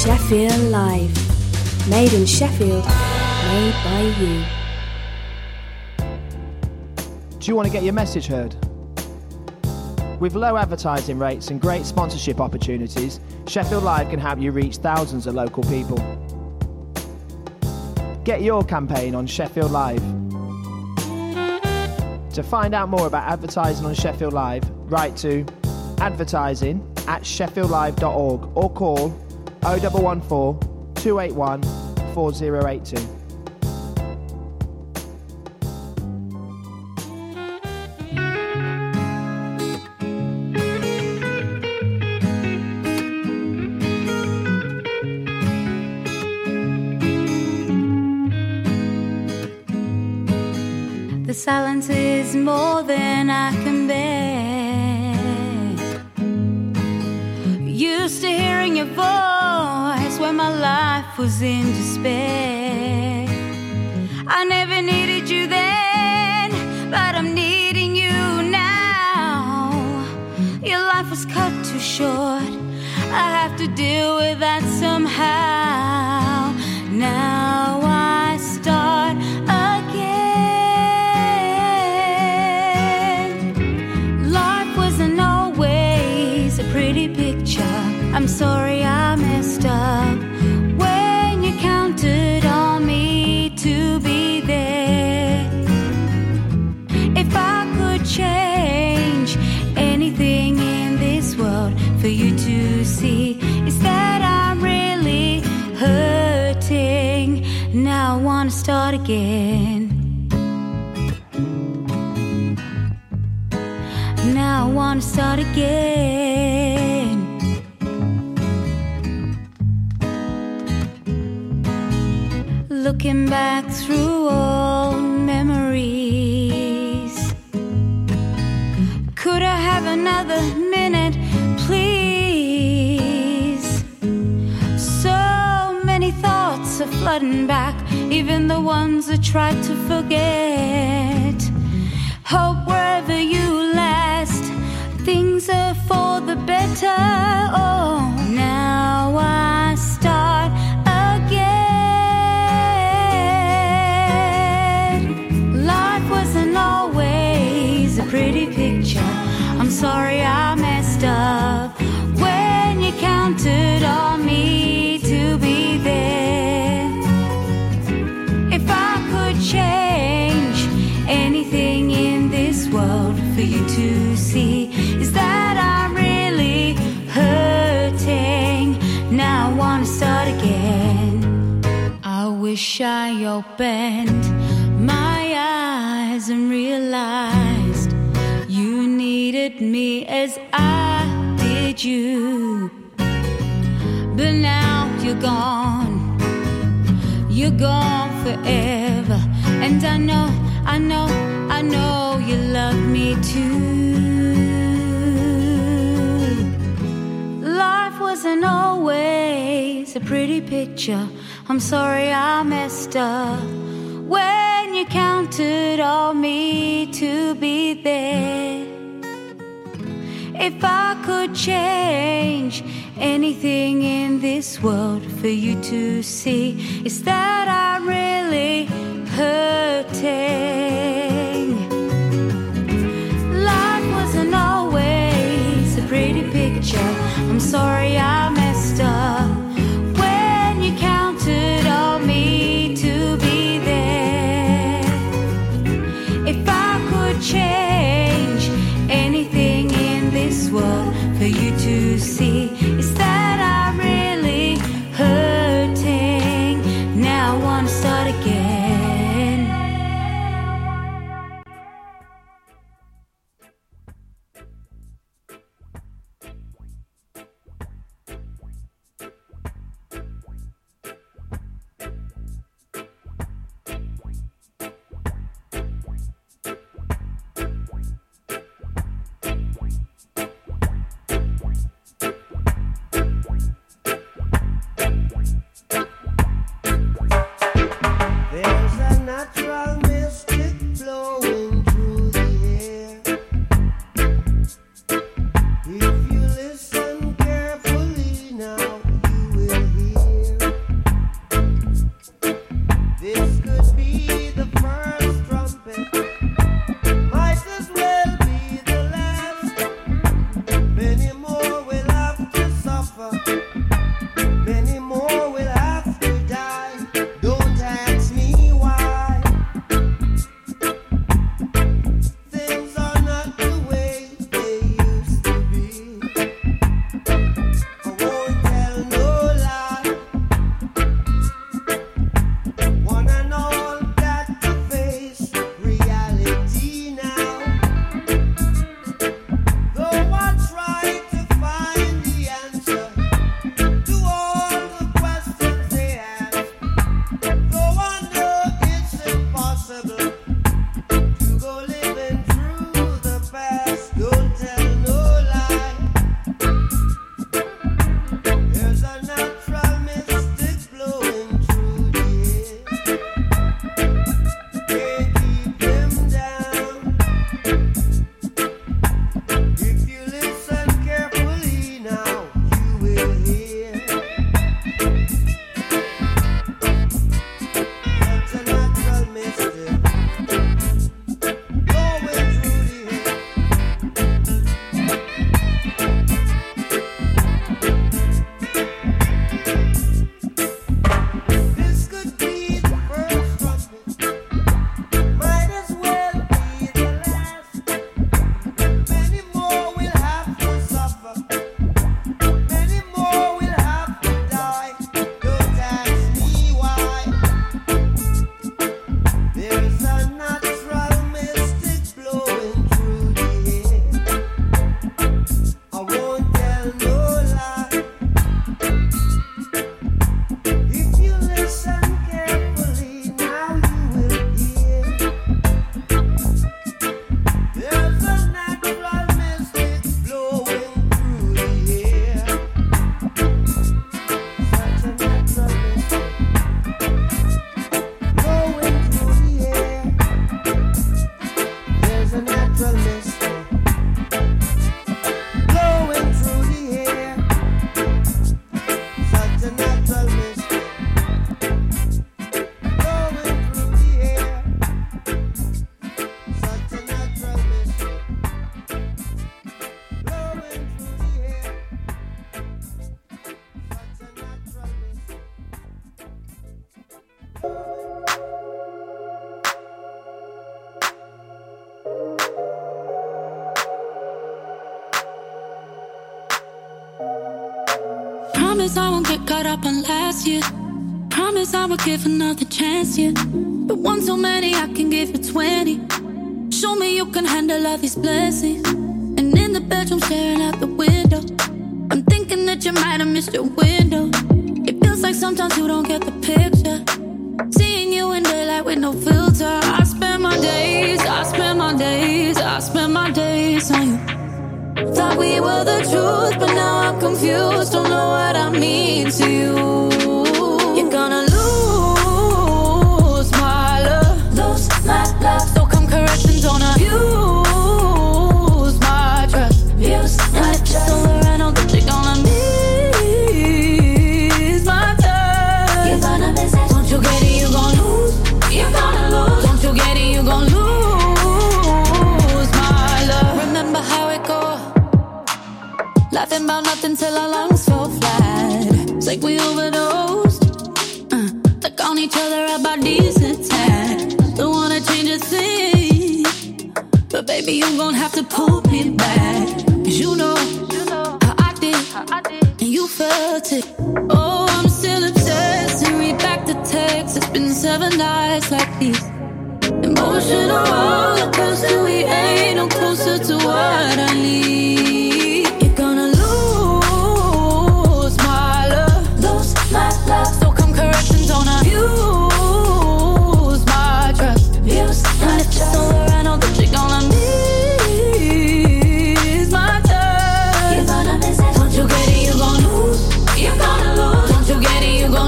Sheffield Live. Made in Sheffield, made by you. Do you want to get your message heard? With low advertising rates and great sponsorship opportunities, Sheffield Live can help you reach thousands of local people. Get your campaign on Sheffield Live. To find out more about advertising on Sheffield Live, write to advertising@sheffieldlive.org or call 0114 281 4082. The silence is more than I can bear. Used to hearing your voice when my life was in despair. I never needed you then, but I'm needing you now. Your life was cut too short, I have to deal with that somehow. Now I start again. Life wasn't always a pretty picture. I'm sorry I messed up when you counted on me to be there. If I could change anything in this world for you to see, is that I'm really hurting. Now I wanna start again. Now I wanna start again. Looking back through old memories, could I have another minute, please? So many thoughts are flooding back, even the ones I tried to forget. Hope wherever you last, things are for the better. Oh, now I start again. Life wasn't always a pretty picture. I'm sorry I messed up when you counted on me to be there. If I could change anything in this world for you to see, is that I'm really hurting. Now I wanna start again. I wish I opened my eyes and realized you needed me as I did you. But now you're gone. You're gone forever. And I know you love me too. Life wasn't always a pretty picture. I'm sorry I messed up when you counted on me to be there. If I could change anything in this world for you to see, is that I'm really hurting. Life wasn't always a pretty picture. I'm sorry I messed up when you counted on me to be there. If I could change anything in this world for you to see, is that I'm really hurting. Now I wanna start again. Promise I won't get caught up on last year. Promise I will give another chance, yeah. But one too many, I can give you 20. Show me you can handle all these blessings. And in the bedroom staring out the window, I'm thinking that you might have missed your window. It feels like sometimes you don't get the picture. Seeing you in daylight with no filter. I spend my days, I spend my days, I spend my days on you. Thought we were the truth, but now I'm confused. Don't know what I mean to you. You're gonna lose my love, lose my love. So come correct and don't abuse my trust. Abuse my trust. So I know that you're gonna miss my touch. You're gonna miss it. Don't you get it? You gon' lose. You're gonna lose. Don't you get it? You gon' lose my love. Remember how it goes? Laughing about nothing till our lungs fell flat. It's like we overdosed. Stuck on each other about decent time. Don't wanna change a thing, but baby you gon' have to pull me back. 'Cause you know how I did, and you felt it. Oh, I'm still obsessed and read back the text. It's been 7 nights like these. Emotional roller coaster, we ain't no closer to what I need. You're gonna lose my love, lose my love. So come correct and don't abuse my trust. Abuse my trust. So I know that you're gonna miss my touch. You're gonna miss it. Don't you get it? You gon' lose. You're gonna lose. Don't you get it? You gon'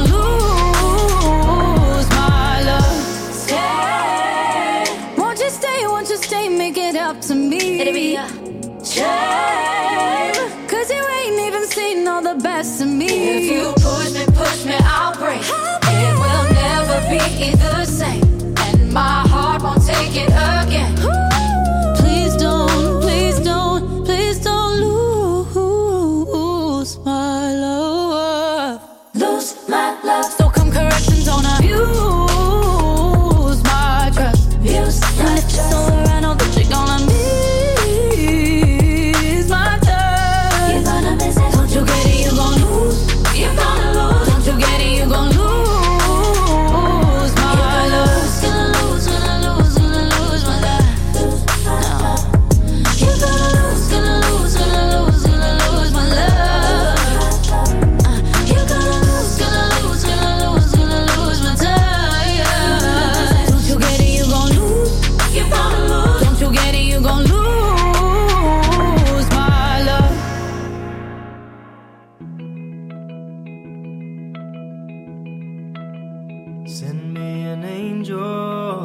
lose my love. Stay. Won't you stay? Won't you stay? Make it up to me. It'll be a shame. 'Cause you ain't even seen all the best of me. If you push me, I'll break. It will never be the same, and my heart won't take it again. Please don't, please don't, please don't lose my love. Lose my love. So come correct and don't abuse my trust. Abuse my trust. So I know that you're gonna miss my touch. You're gonna miss it. Don't you get it? You gon' lose. You're gonna lose. Don't you get it? You gon' lose my love. Gonna lose, gonna lose, gonna lose my love. No. You're gonna lose, gonna lose, gonna lose, gonna lose my love. You're gonna lose, gonna lose, gonna lose, gonna lose my touch. Don't you get it? You gon' lose. You're gonna lose. Don't you get it? You gon' lose my love. Send me an angel,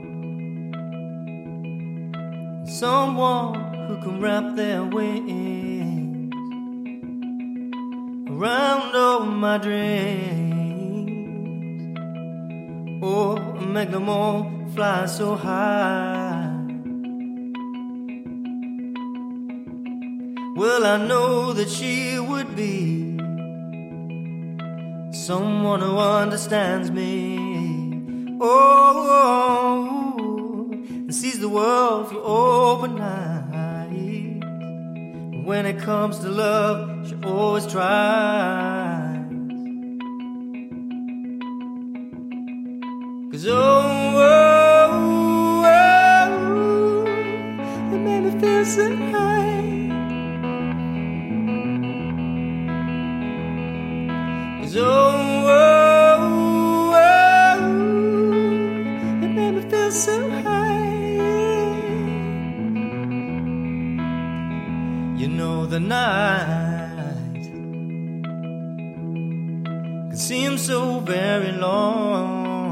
someone who can wrap their wings around all my dreams, or make them all fly so high. Well, I know that she would be someone who understands me, oh, and sees the world through open eyes. When it comes to love, she always tries. 'Cause it made me feel so high. 'Cause it made me feel so high. You know the night can seem so very long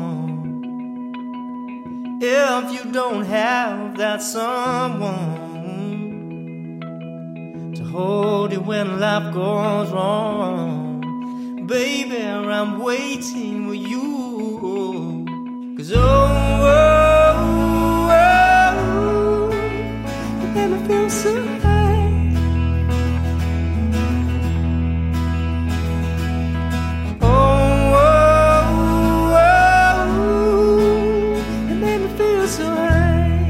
if you don't have that someone to hold you when life goes wrong. Baby, I'm waiting for you. 'Cause it made me feel so high. It made me feel so high.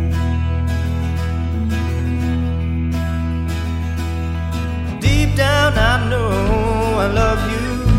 Deep down I know I love you.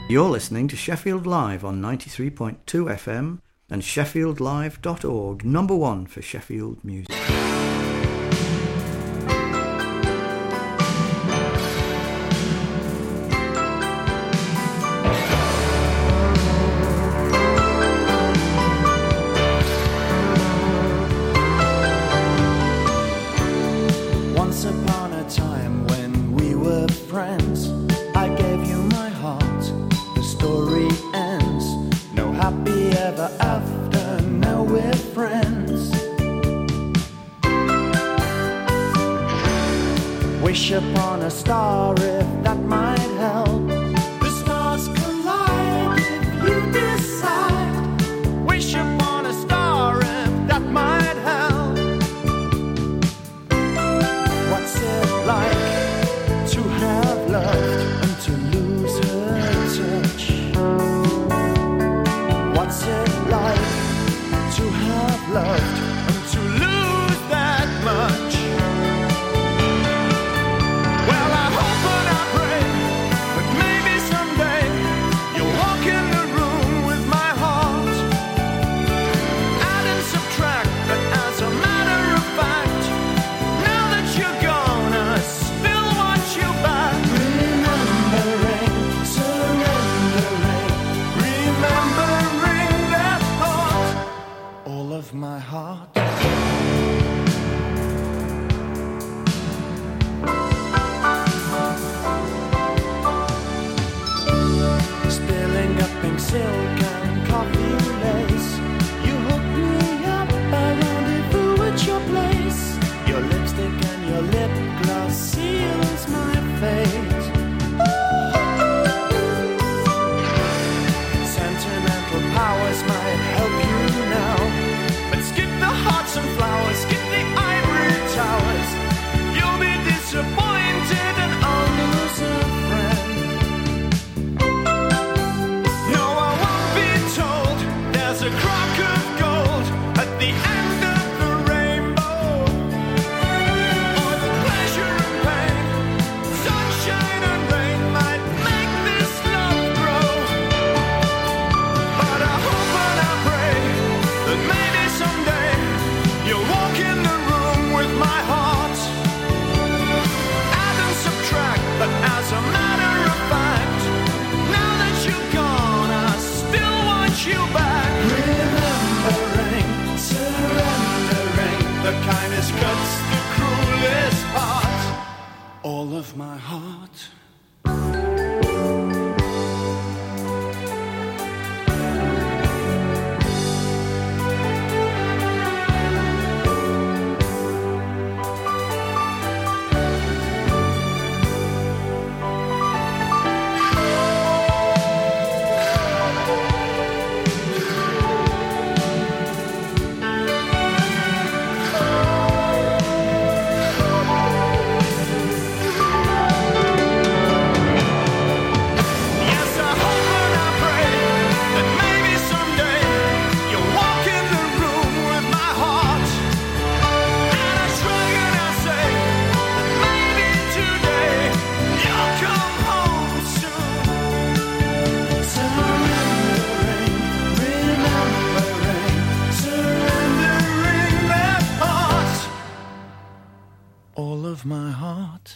You're listening to Sheffield Live on 93.2 FM and sheffieldlive.org, number one for Sheffield music. Once upon a time when we were friends, I gave you my heart, the story ends. No happy ever after, now we're friends. Wish upon a star if that might help. The stars collide if you decide. Wish upon a star if that might help. What's it like to have loved and to lose her touch? What's it like to have loved and to lose that much? Well, I hope and I pray that maybe someday you'll walk in the room with my heart. Add and subtract, but as a matter of fact, now that you're gone, I still want you back. Remembering, surrendering, remembering that thought, all of my heart. Spilling up pink silk and coffee lace, you hooked me up, I rendezvous at your place. Your lipstick and your lip gloss seals my fate. Sentimental powers might help you now, but skip the hearts and flowers, skip the ivory towers. You'll be disappointed and I'll lose a friend. No, I won't be told there's a crock of gold at the end of the rainbow, or the pleasure and pain, sunshine and rain might make this love grow. But I hope and I pray that maybe someday you'll walk in the room with my heart. Add and subtract, but as a matter of fact, now that you're gone, I still want you back. Remembering, surrendering, the kindest cuts the cruelest part, all of my heart. Yes, I hope and I pray that maybe someday you'll walk in the room with my heart. And I shrug and I say that maybe today you'll come home soon. Surrendering, remembering, surrendering that heart, all of my heart.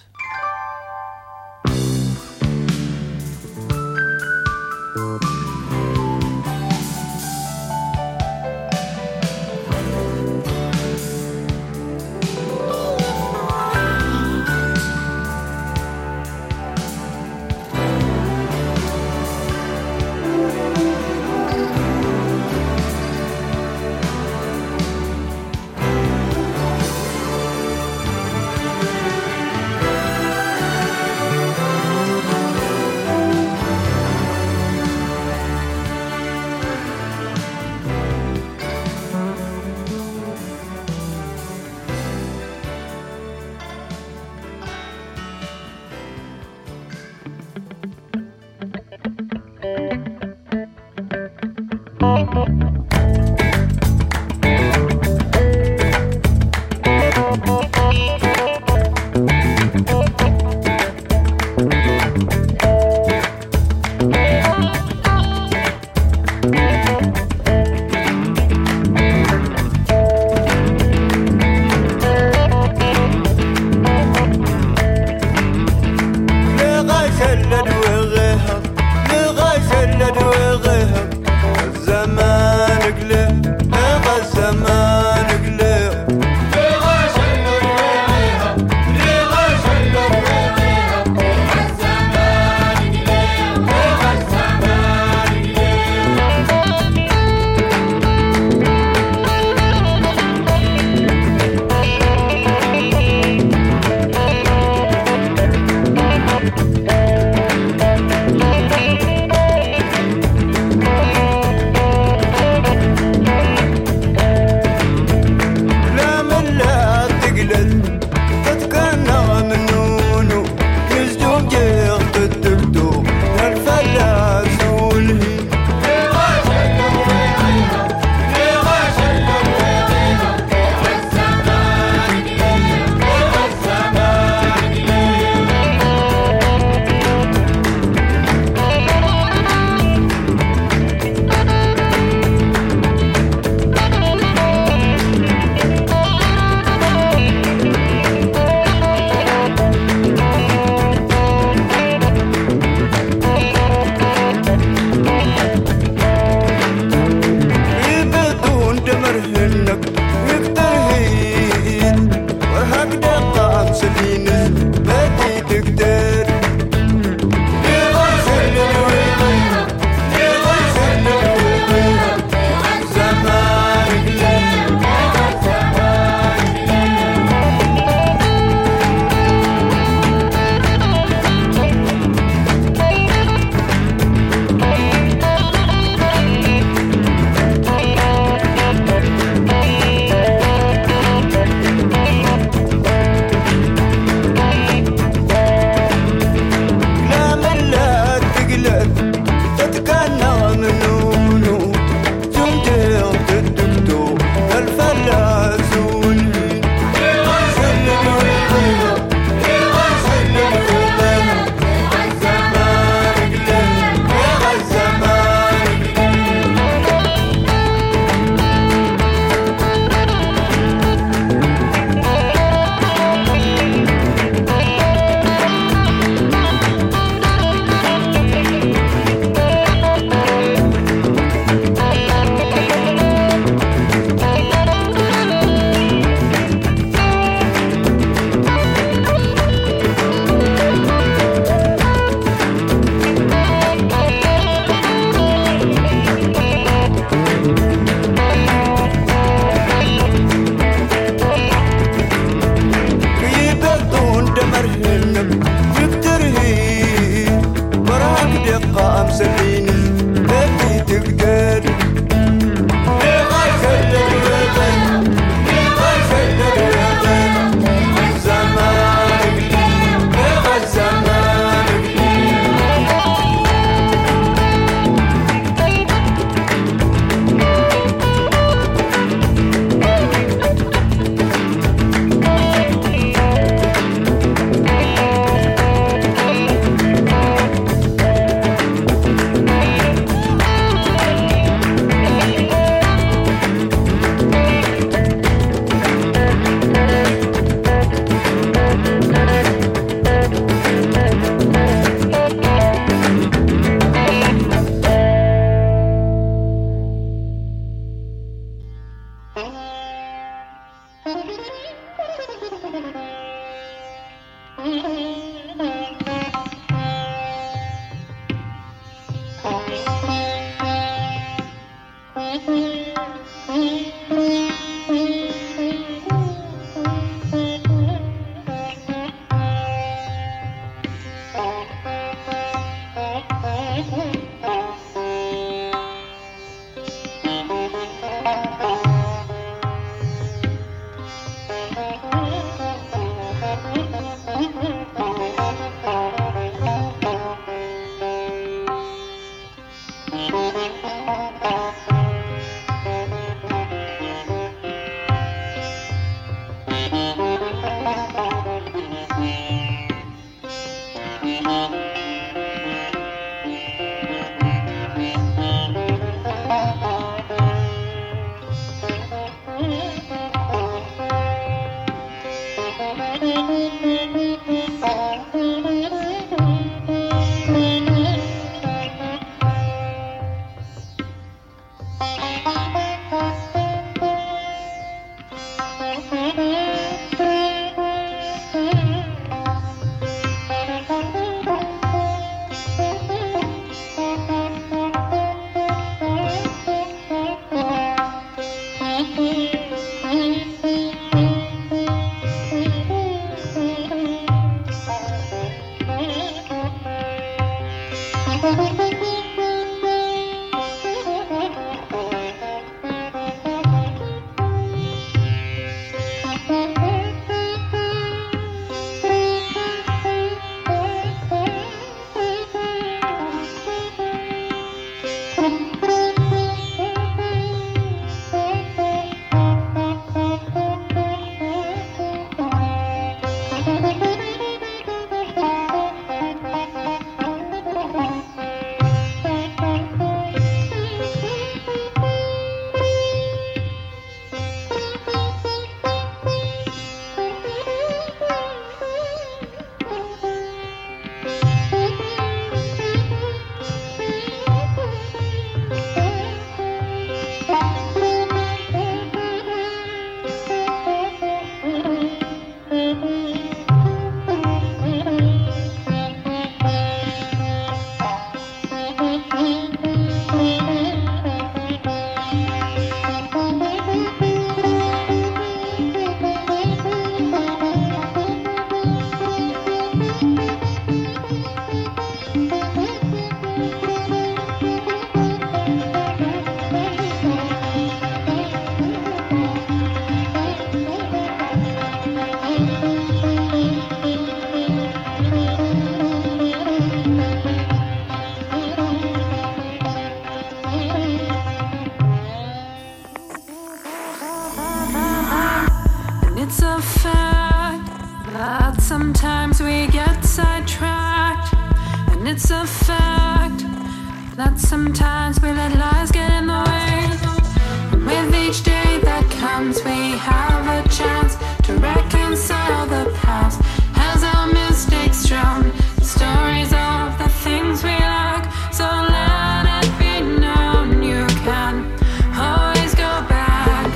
Sometimes we get sidetracked, and it's a fact that sometimes we let lies get in the way. And with each day that comes, we have a chance to reconcile the past. Has our mistakes drowned the stories of the things we lack? So let it be known you can always go back.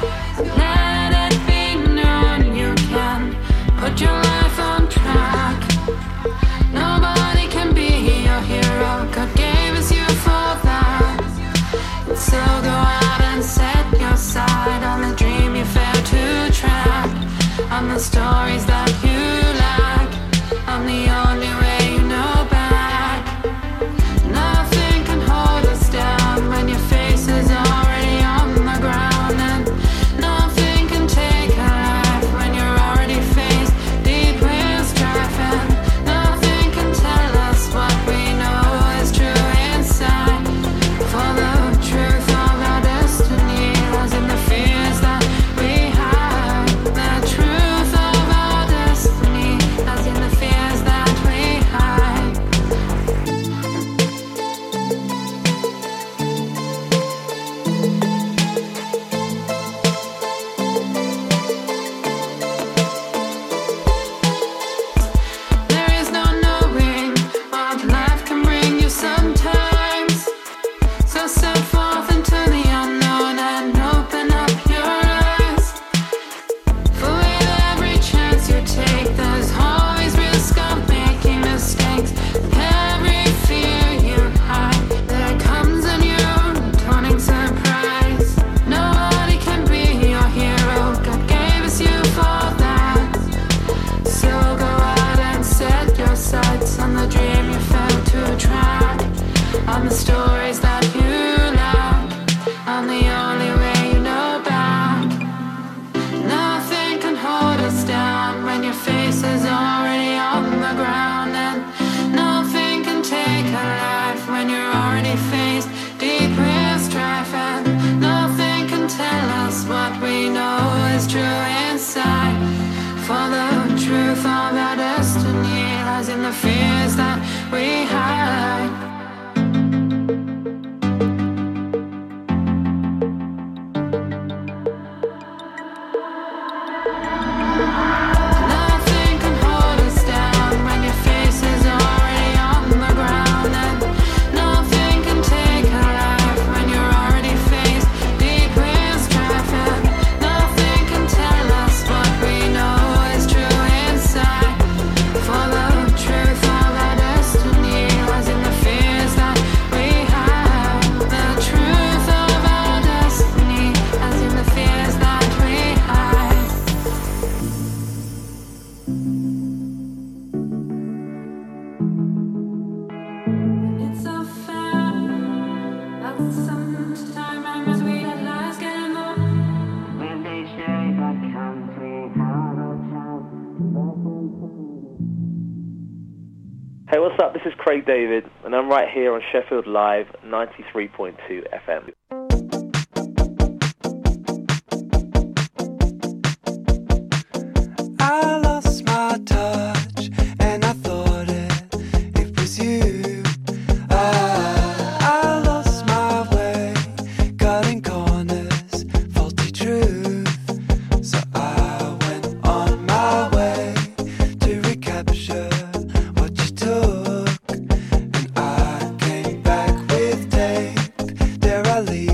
Let it be known you can put your life on track. Nobody can be your hero. God gave us you for that. And so go out and set your sight on the dream you failed to track, on the stories that you lack, on the only way you know back. Nothing can hold us down when your face is already on the ground, and nothing can take a life when you're already faced deep with strife, and nothing can tell us what we know is true inside. For the truth of our destiny lies in the fears that we have. The truth of our For the truth of our destiny lies in the fears that we hide. Nothing can hold us down when your face is already on the ground, and nothing can take your life when you're already faced deep in strife, and nothing can tell us what we know is true inside. For the truth of our destiny lies in the fears that we have. The truth of our destiny lies in the fears that we hide. It's a fact that sometimes we let lies get in the way. When they say that can't we have a chance. Hey, what's up? This is Craig David, and I'm right here on Sheffield Live 93.2 FM. I lost my touch and I thought it was you. I lost my way, cutting corners, faulty truth. So I went on my way to recapture what you took, and I came back with tape. There I leave.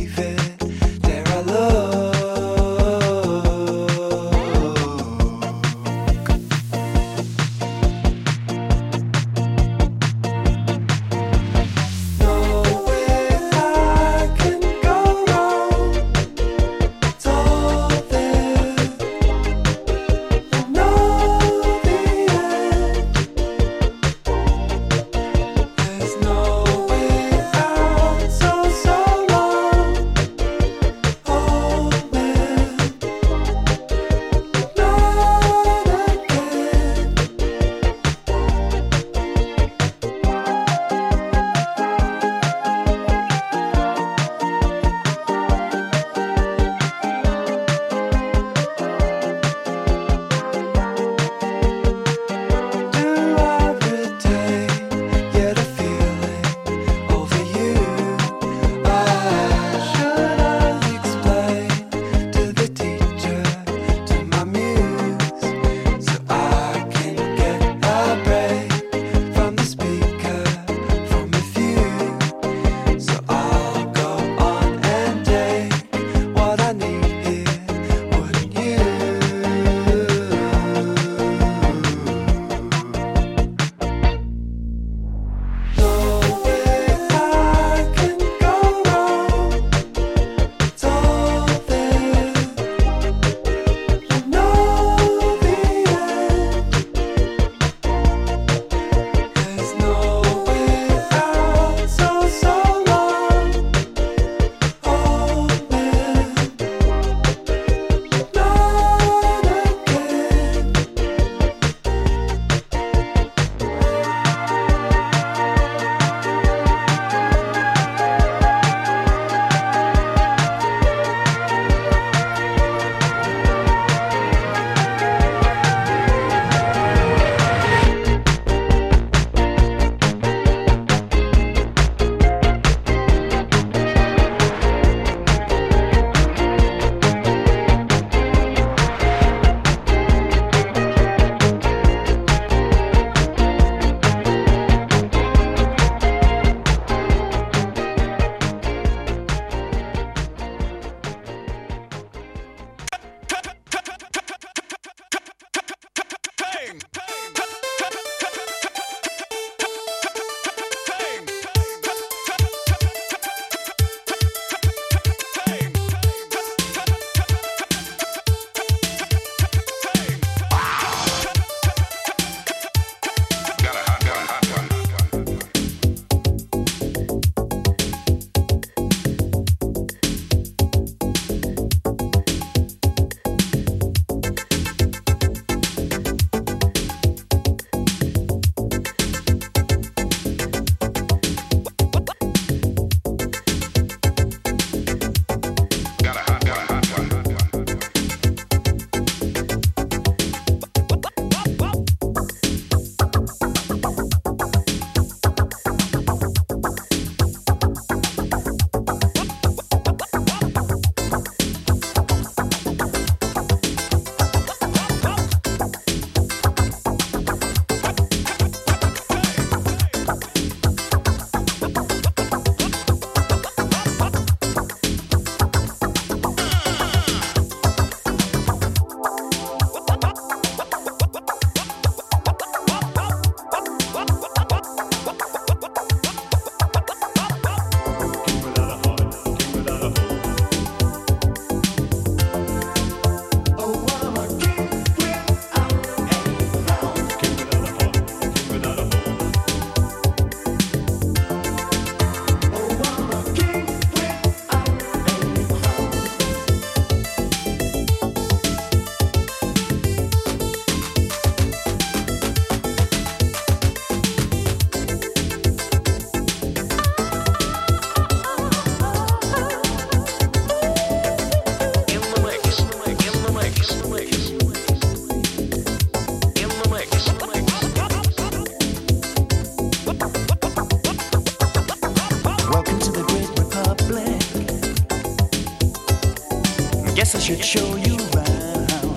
should show you round.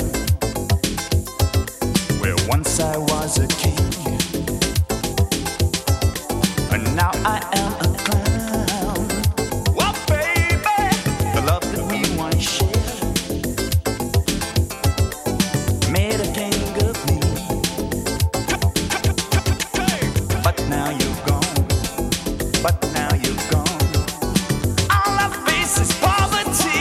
Where once I was a king, and now I am a clown. Well, baby, the love that we once shared made a king of me. But now you're gone. But now you're gone. All I face is poverty.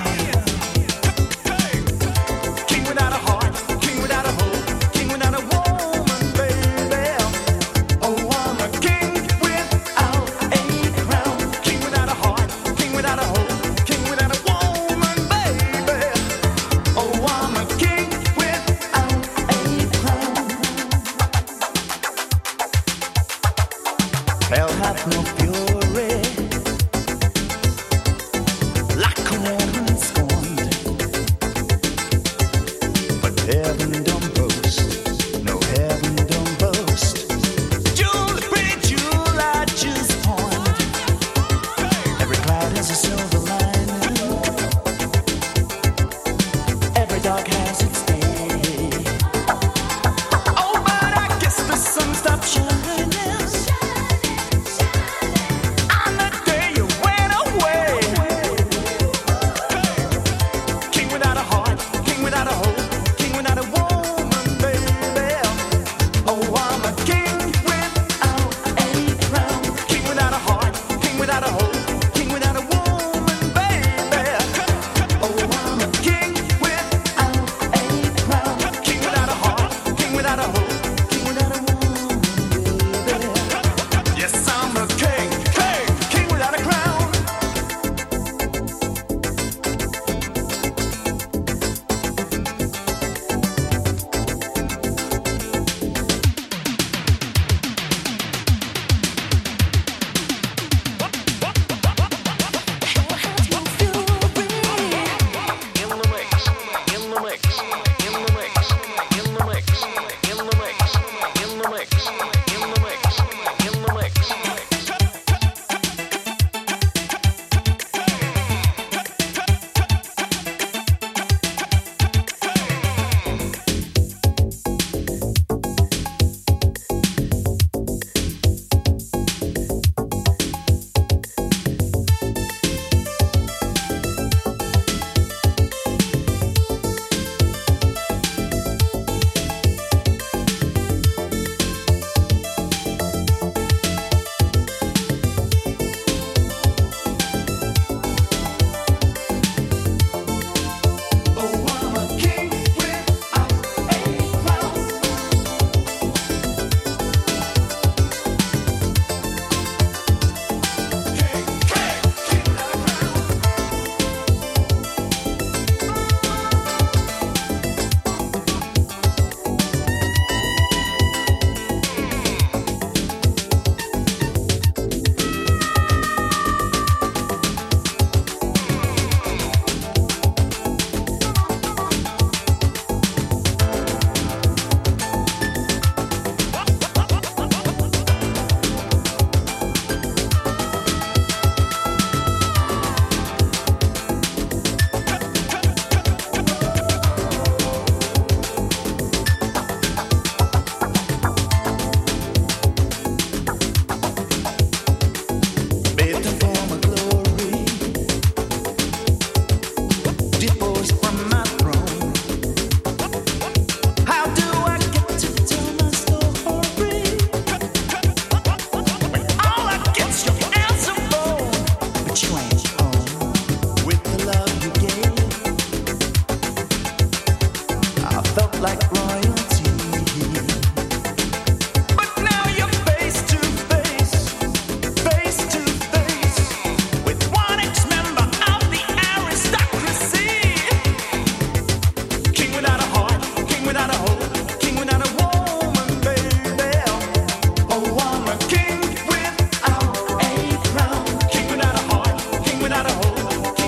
King without a heart, king without a hope, king without a woman, baby. Oh, I'm a king without a crown. King without a heart, king without a hope, king without a woman, baby. Oh, I'm a king without a crown. Hell hath no fury like a woman scorned, but heaven don't boast, no heaven don't boast. Jewel, pretty jewel, I just pawned. Every cloud has a silver lining, every dark has its day. Oh, but I guess the sun stopped shining on the day you went away. King without a heart, king without a hope, king without a woman, baby. Oh, I'm a king without a crown. King without a heart, king without a hope, king without a woman, baby. Oh, I'm a king without a crown. King without a heart, king without a hope, king without a woman, baby. Yes, I'm a king, king without a crown.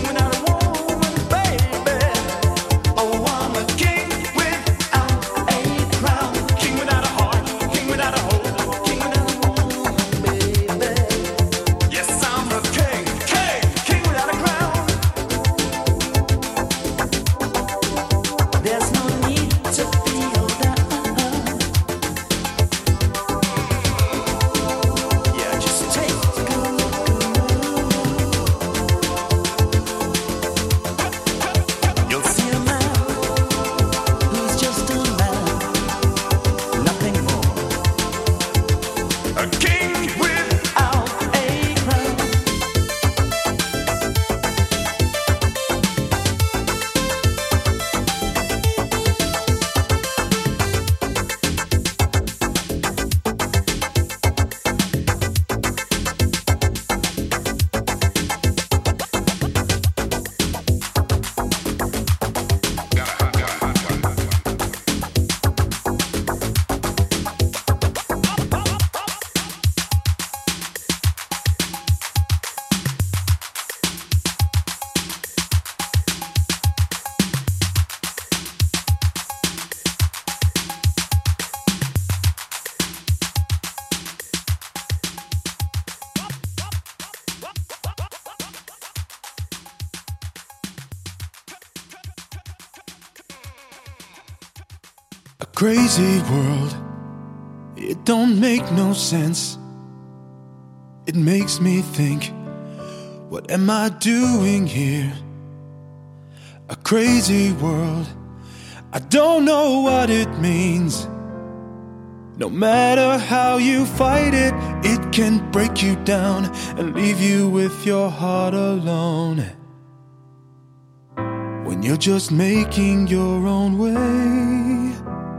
Oh, I'm a king without crazy world, it don't make no sense. It makes me think, what am I doing here? A crazy world, I don't know what it means. No matter how you fight it, it can break you down and leave you with your heart alone. When you're just making your own way.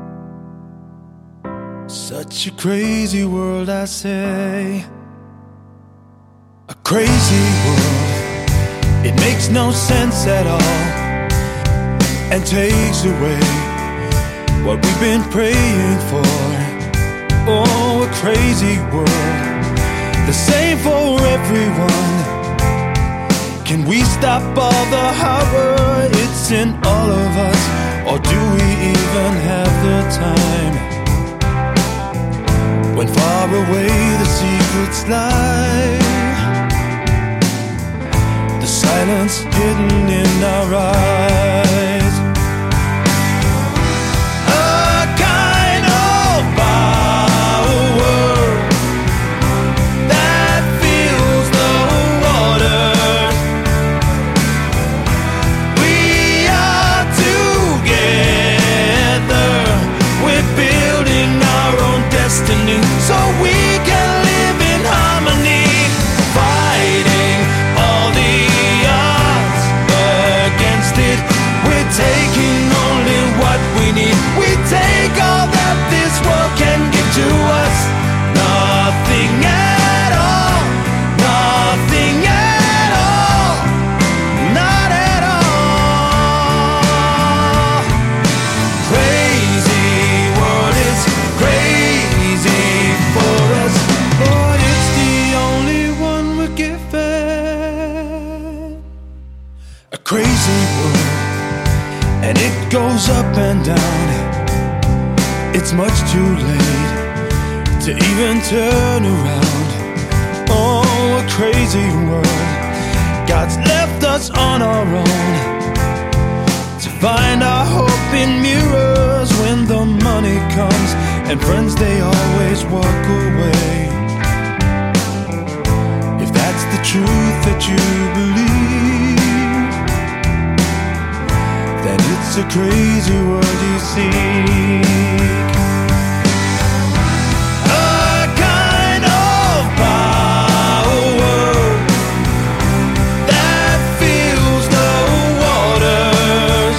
Such a crazy world, I say. A crazy world, it makes no sense at all, and takes away what we've been praying for. Oh, a crazy world, the same for everyone. Can we stop all the horror? It's in all of us, or do we even have the time? When far away the secrets lie, the silence hidden in our eyes. A kind of power that fills the waters. We are together, we're building our own destiny, so we can live in harmony, fighting all the odds against it. We're taking only what we need. We take all that this world can give to us. Nothing at all, nothing at all, not at all. Crazy world is crazy for us, but it's the only one we're given. A crazy world, and it goes up and down. It's much too late to even turn around. Oh, a crazy world, God's left us on our own to find our hope in mirrors. When the money comes and friends, they always walk away. If that's the truth that you believe, then it's a crazy world you seek. A kind of power that fills the waters.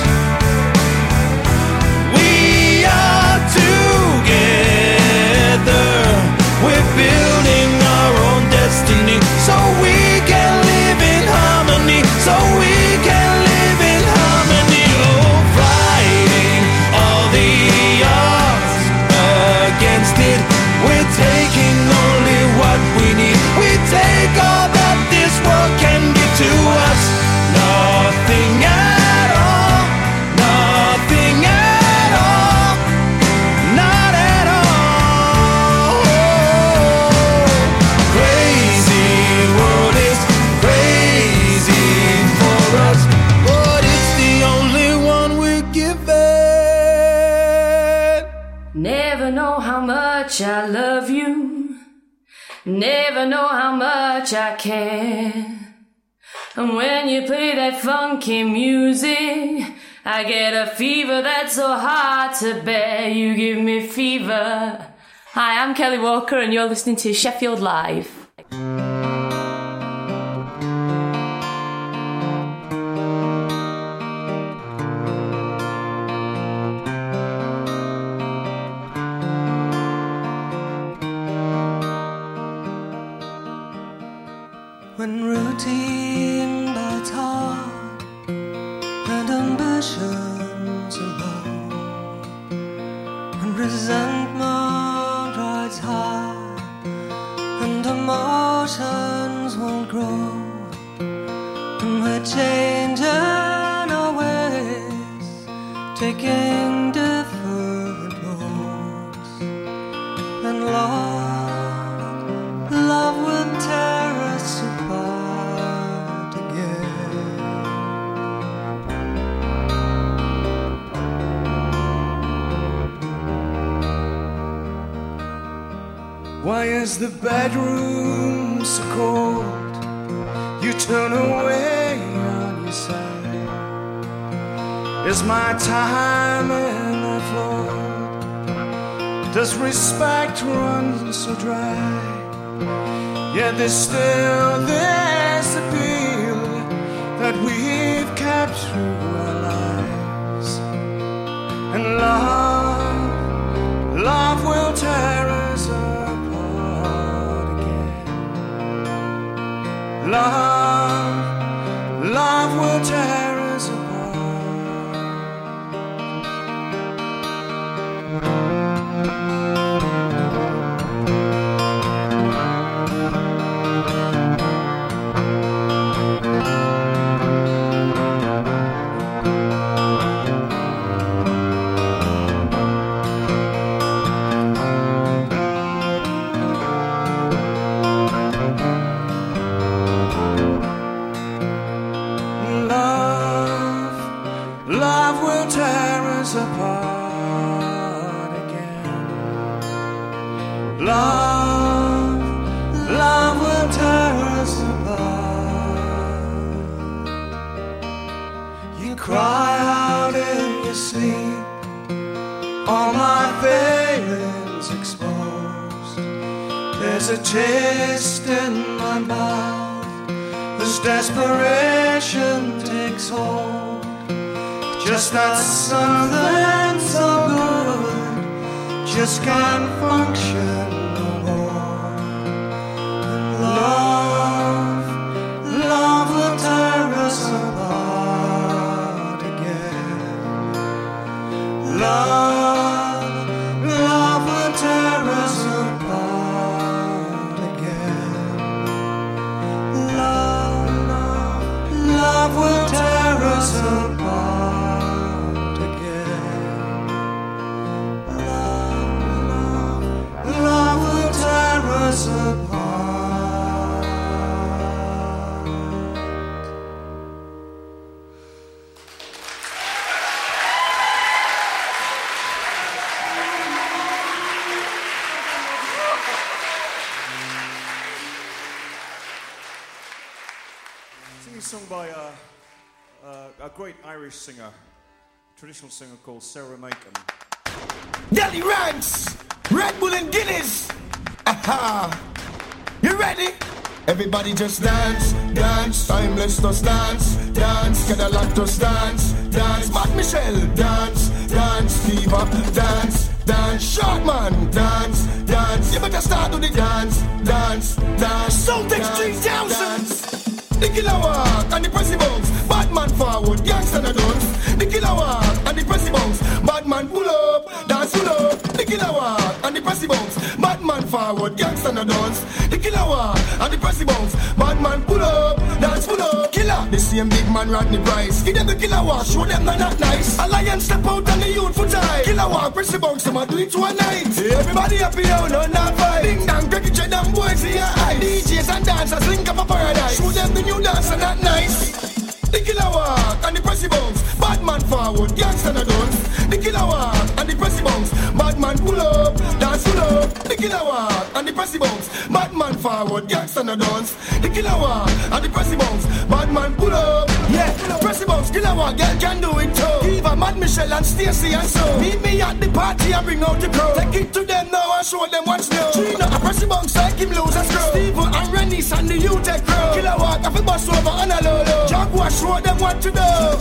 We are together, we're building our own destiny, so we can live in harmony, so we can live in harmony. Oh, fighting all the odds against it. We're taking only what we need. We take all that this world can give to us. Nothing at all, nothing at all, not at all. Crazy world is crazy for us, but it's the only one we're given. Never know how much I love you, never know how much I care. And when you play that funky music, I get a fever that's so hard to bear. You give me fever. Hi, I'm Kelly Walker and you're listening to Sheffield Live. When routine bites hard and ambitions are low, when resentment rides high and emotions won't grow, and we're changing our ways, taking different roads, and love will tear us apart again. Why is the bedroom so cold? You turn away on your side. Is my time in the floor? Does respect run so dry? Yet there's still this appeal that we've kept through our lives. And love will tear us apart again. Love will tear us apart. Love will tear us apart again. Love will tear us apart. You cry out in your sleep, all my failings exposed. There's a taste in my mouth as desperation takes hold. Just not something so good, just can't function no more. Love will tear us apart again. Love will tear us apart again. Love will tear us apart. Singing a song by a great Irish singer, traditional singer called Sarah Macon. Delhi Ranks, Red Bull and Guinness. Aha! You ready? Everybody just dance, dance, timeless just dance, dance, get a lot just dance, dance, Matt Michelle, dance, dance, Diva, dance, dance, Shortman, dance, dance, you better start to the dance, dance, dance, Celtics 3000. The killer walk and the pressy bounce, bad man forward, gangsta no dance. The killer walk and the pressy bounce, bad man pull up, dance pull up. The killer walk and the pressy bounce, bad man forward, gangsta no dance. The killer walk and the pressy bounce, bad man pull up, dance pull up. Killer, the same big man Rodney Price. Give them the killer walk, show them they're not nice. A lion step out and the youth for time. Killer walk, pressy bounce, them a do it to a night. Everybody happy out, no not fight. Ding dong, Greggy J, them boys in your eye. DJs and dancers link up a paradise. Show them the new dance and not nice. The killer walk and the pressy bounce, bad man forward, gangsta no dance. The killer walk and the pressy bounce, bad man pull up, dance pull up. The killer walk and the pressy bounce, bad man forward, gangsta no dance. The killer walk and the pressy bounce, bad man pull up. Yeah, pressy bounce, killer walk, girl can do it too. Eva, Mad Michelle and Stacey and so. Meet me at the party and bring out the crowd. Take it to them now and show them what's new. Trina, a pressy bounce like him lose a screw. Steve and Rennies and the U-Tech crew. Killer walk, I feel bust over and a lolo. Jaguar show them what to do.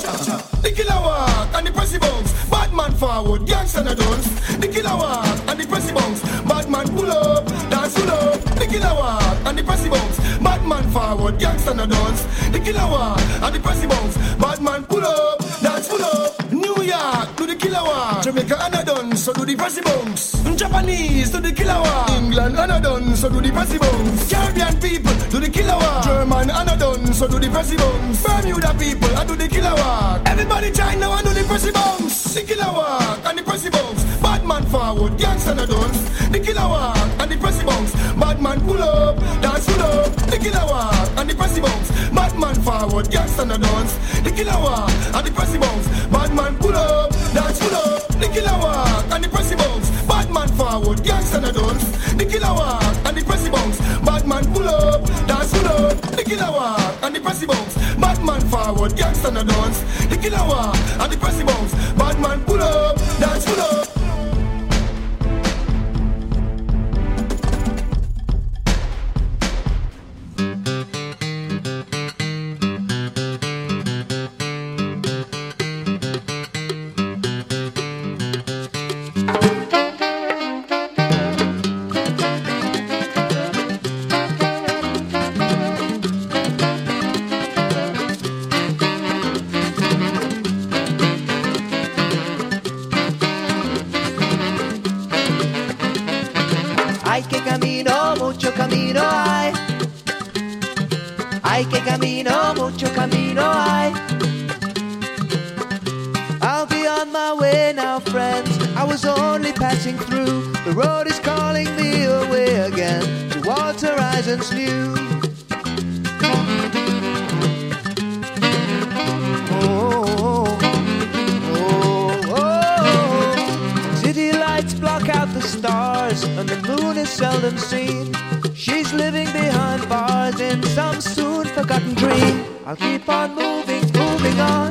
The killer walk and the pressy bounce, bad man forward, gangsta no dance. The killer walk and the pressy bounce, bad man pull up, dance pull up. The killer walk and the pressy bounce, bad man forward, gangsta no dance. The killer walk and the pressy bounce, bad man pull up, dance pull up. New York do the killer walk, Jamaica and a done, so do the pressy bounce. Japanese do the killer walk, England and a done, so do the pressy bounce. Caribbean people do the killer walk, German and a done, so do the pressy bounce. Bermuda people I do the killer walk. Everybody join now and do the pressy bounce. The killer walk and the pressy bounce, bad man forward, gangsta no dance. The killer walk and the pressy bounce, bad man pull up, dance pull up. The killer walk and the pressy bounce, bad man forward, gangsta no dance. The killer walk and the pressy bounce, bad man pull up, dance pull up. The killer walk and the pressy bounce, bad man forward, gangsta no dance. The killer walk forward, gangsta no dance. The killer war and the pressy bounce. Bad man pull up, dance pull up. Ay, que camino, mucho camino hay. I'll be on my way now, friends. I was only passing through. The road is calling me away again towards horizons new. City lights block out the stars, and the moon is seldom seen. She's living behind bars in some soon-forgotten dream. I'll keep on moving, moving on.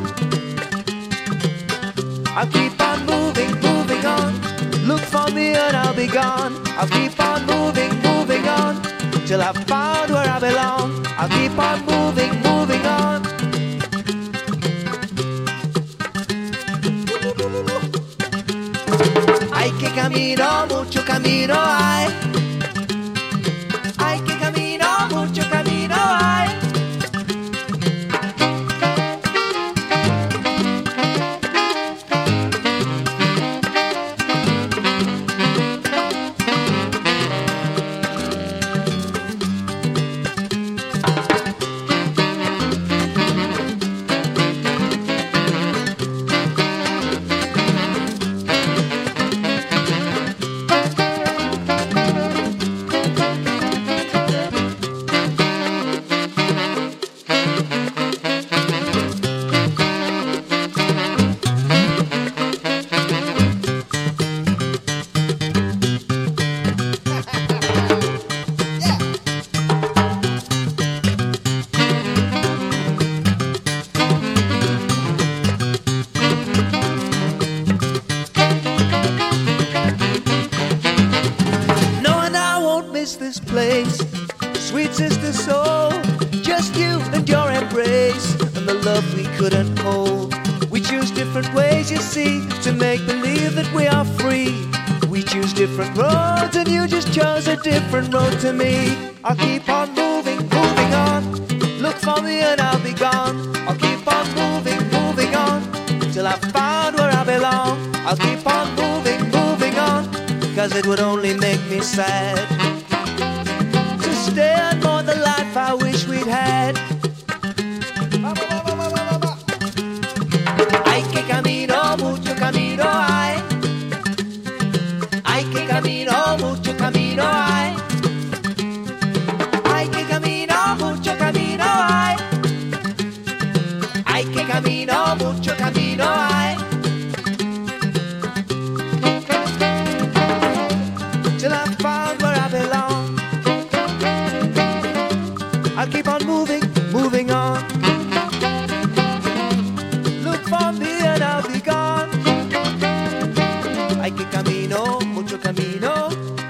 I'll keep on moving, moving on. Look for me and I'll be gone. I'll keep on moving, moving on till I've found where I belong. I'll keep on moving, moving on. Ay, que camino, mucho camino hay. Ay, que camino, mucho camino hay. Couldn't hold. We choose different ways, you see, to make believe that we are free. We choose different roads and you just chose a different road to me. I'll keep on moving, moving on. Look for me and I'll be gone. I'll keep on moving, moving on till I've found where I belong. I'll keep on moving, moving on, cause it would only make me sad to stay and mourn the life I wish we'd had. Camino, mucho camino hay. Ay, que camino, mucho camino hay. Ay, que camino, mucho camino hay. Ay, que camino, mucho camino hay. Till I found where I belong. I'll keep on moving, moving on. Look for me and I'll be gone. Ay, que camino, mucho camino.